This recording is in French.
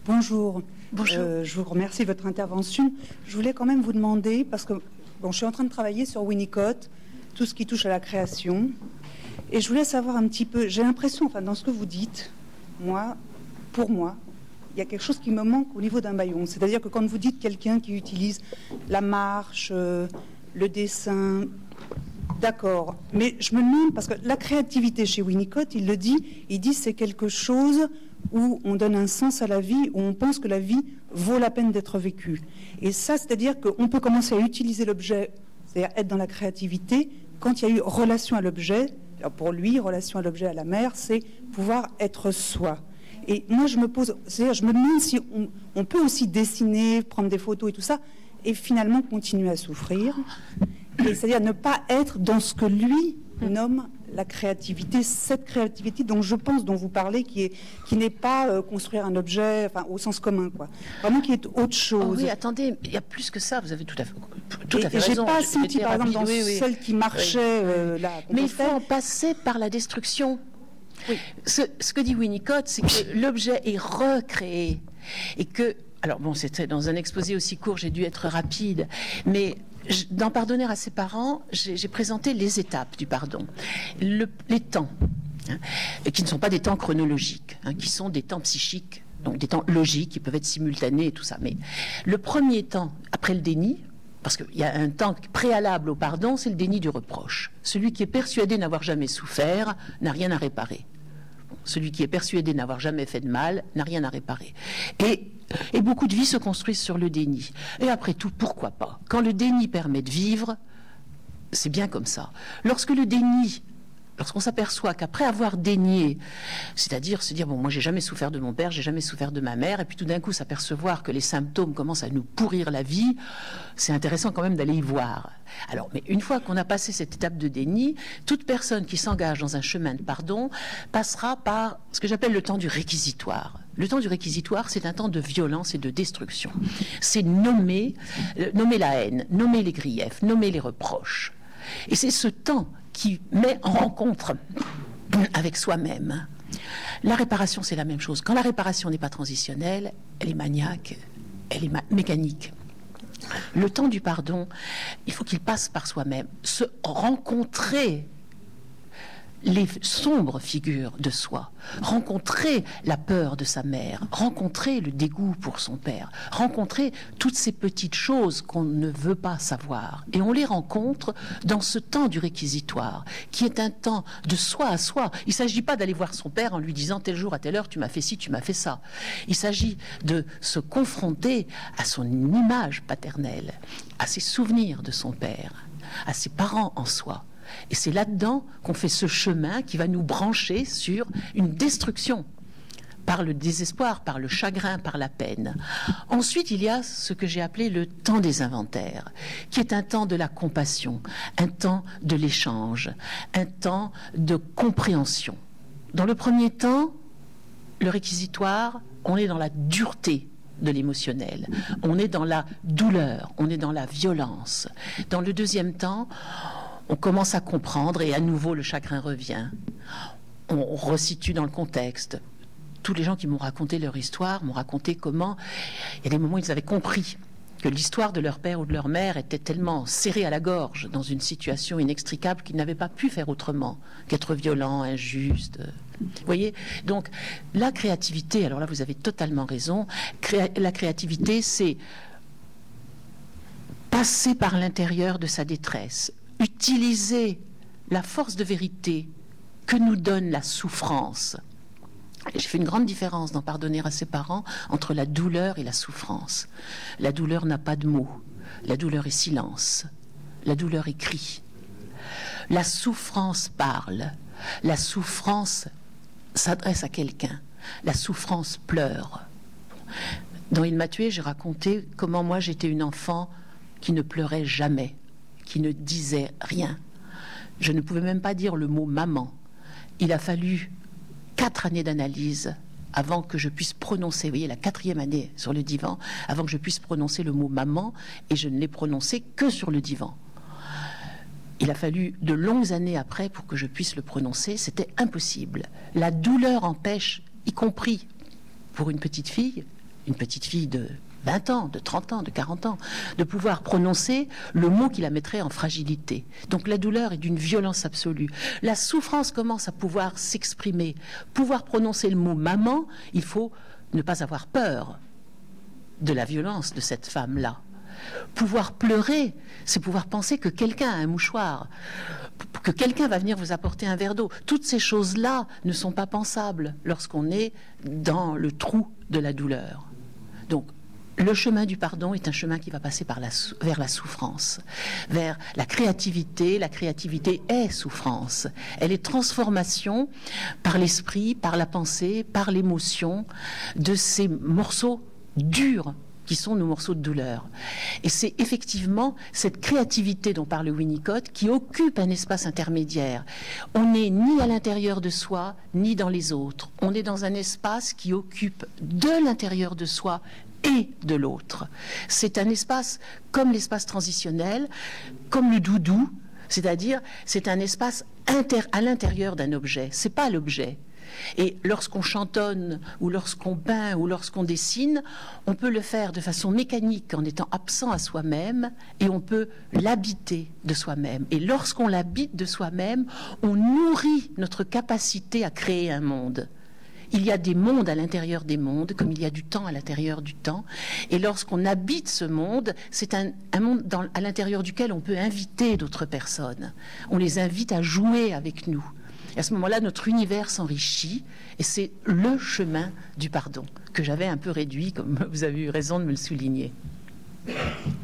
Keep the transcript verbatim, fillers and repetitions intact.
Bonjour. Bonjour. Euh, je vous remercie de votre intervention. Je voulais quand même vous demander, parce que bon, je suis en train de travailler sur Winnicott, tout ce qui touche à la création, et je voulais savoir un petit peu, j'ai l'impression, enfin, dans ce que vous dites, moi, pour moi, il y a quelque chose qui me manque au niveau d'un bâillon. C'est-à-dire que quand vous dites quelqu'un qui utilise la marche, euh, le dessin, d'accord, mais je me demande, parce que la créativité chez Winnicott, il le dit, il dit c'est quelque chose où on donne un sens à la vie, où on pense que la vie vaut la peine d'être vécue. Et ça, c'est-à-dire qu'on peut commencer à utiliser l'objet, c'est-à-dire être dans la créativité, quand il y a eu relation à l'objet. Alors pour lui, relation à l'objet, à la mer, c'est pouvoir être soi. Et moi, je me pose, c'est-à-dire, je me demande si on, on peut aussi dessiner, prendre des photos et tout ça, et finalement continuer à souffrir. Et c'est-à-dire ne pas être dans ce que lui nomme la créativité, cette créativité dont je pense, dont vous parlez, qui est, qui n'est pas euh, construire un objet, enfin au sens commun, quoi. Vraiment qui est autre chose. Oh oui, attendez, il y a plus que ça. Vous avez tout à fait, tout et, à fait et raison. J'ai pas senti, par exemple, dans oui, oui. celle qui marchait oui. euh, là. Mais il faut en passer par la destruction. Oui. Ce, ce que dit Winnicott, c'est que l'objet est recréé et que, alors bon, c'était dans un exposé aussi court, j'ai dû être rapide, mais d'en pardonner à ses parents, j'ai présenté les étapes du pardon, le, les temps, hein, qui ne sont pas des temps chronologiques, hein, qui sont des temps psychiques, donc des temps logiques, qui peuvent être simultanés et tout ça. Mais le premier temps, après le déni, parce qu'il y a un temps préalable au pardon, c'est le déni du reproche. Celui qui est persuadé n'avoir jamais souffert n'a rien à réparer. Bon, celui qui est persuadé n'avoir jamais fait de mal n'a rien à réparer. Et Et beaucoup de vies se construisent sur le déni. Et après tout, pourquoi pas? Quand le déni permet de vivre, c'est bien comme ça. Lorsque le déni, lorsqu'on s'aperçoit qu'après avoir dénié, c'est-à-dire se dire, bon, moi j'ai jamais souffert de mon père, j'ai jamais souffert de ma mère, et puis tout d'un coup s'apercevoir que les symptômes commencent à nous pourrir la vie, c'est intéressant quand même d'aller y voir. Alors, mais une fois qu'on a passé cette étape de déni, toute personne qui s'engage dans un chemin de pardon passera par ce que j'appelle le temps du réquisitoire. Le temps du réquisitoire, c'est un temps de violence et de destruction. C'est nommer, euh, nommer la haine, nommer les griefs, nommer les reproches. Et c'est ce temps qui met en rencontre avec soi-même. La réparation, c'est la même chose. Quand la réparation n'est pas transitionnelle, elle est maniaque, elle est mécanique. Le temps du pardon, il faut qu'il passe par soi-même, se rencontrer les sombres figures de soi, rencontrer la peur de sa mère, rencontrer le dégoût pour son père, rencontrer toutes ces petites choses qu'on ne veut pas savoir. Et on les rencontre dans ce temps du réquisitoire, qui est un temps de soi à soi. Il ne s'agit pas d'aller voir son père en lui disant tel jour à telle heure tu m'as fait ci, tu m'as fait ça. Il s'agit de se confronter à son image paternelle, à ses souvenirs de son père, à ses parents en soi. Et c'est là-dedans qu'on fait ce chemin qui va nous brancher sur une destruction par le désespoir, par le chagrin, par la peine. Ensuite, il y a ce que j'ai appelé le temps des inventaires, qui est un temps de la compassion, un temps de l'échange, un temps de compréhension. Dans le premier temps, le réquisitoire, on est dans la dureté de l'émotionnel, on est dans la douleur, on est dans la violence. Dans le deuxième temps, on commence à comprendre et à nouveau le chagrin revient. On resitue dans le contexte. Tous les gens qui m'ont raconté leur histoire m'ont raconté comment, il y a des moments où ils avaient compris que l'histoire de leur père ou de leur mère était tellement serrée à la gorge dans une situation inextricable qu'ils n'avaient pas pu faire autrement qu'être violent, injuste. Vous voyez? Donc, la créativité, alors là vous avez totalement raison, créa- la créativité c'est passer par l'intérieur de sa détresse, utiliser la force de vérité que nous donne la souffrance. J'ai fait une grande différence dans pardonner à ses parents entre la douleur et la souffrance. La douleur n'a pas de mots. La douleur est silence. La douleur est cri. La souffrance parle. La souffrance s'adresse à quelqu'un. La souffrance pleure. Dans Il m'a tué, j'ai raconté comment moi j'étais une enfant qui ne pleurait jamais, qui ne disait rien. Je ne pouvais même pas dire le mot maman. Il a fallu quatre années d'analyse avant que je puisse prononcer, vous voyez, la quatrième année sur le divan, avant que je puisse prononcer le mot maman, et je ne l'ai prononcé que sur le divan. Il a fallu de longues années après pour que je puisse le prononcer, c'était impossible. La douleur empêche, y compris pour une petite fille, une petite fille de vingt ans, de trente ans, de quarante ans, de pouvoir prononcer le mot qui la mettrait en fragilité. Donc la douleur est d'une violence absolue. La souffrance commence à pouvoir s'exprimer. Pouvoir prononcer le mot maman, il faut ne pas avoir peur de la violence de cette femme-là. Pouvoir pleurer, c'est pouvoir penser que quelqu'un a un mouchoir, que quelqu'un va venir vous apporter un verre d'eau. Toutes ces choses-là ne sont pas pensables lorsqu'on est dans le trou de la douleur. Donc, le chemin du pardon est un chemin qui va passer par la, vers la souffrance, vers la créativité. La créativité est souffrance. Elle est transformation par l'esprit, par la pensée, par l'émotion de ces morceaux durs qui sont nos morceaux de douleur. Et c'est effectivement cette créativité dont parle Winnicott qui occupe un espace intermédiaire. On n'est ni à l'intérieur de soi, ni dans les autres. On est dans un espace qui occupe de l'intérieur de soi et de l'autre. C'est un espace comme l'espace transitionnel, comme le doudou, c'est-à-dire c'est un espace inter- à l'intérieur d'un objet. C'est pas l'objet. Et lorsqu'on chantonne, ou lorsqu'on peint, ou lorsqu'on dessine, on peut le faire de façon mécanique en étant absent à soi-même, et on peut l'habiter de soi-même. Et lorsqu'on l'habite de soi-même, on nourrit notre capacité à créer un monde. Il y a des mondes à l'intérieur des mondes, comme il y a du temps à l'intérieur du temps. Et lorsqu'on habite ce monde, c'est un, un monde dans, à l'intérieur duquel on peut inviter d'autres personnes. On les invite à jouer avec nous. Et à ce moment-là, notre univers s'enrichit, et c'est le chemin du pardon, que j'avais un peu réduit, comme vous avez eu raison de me le souligner.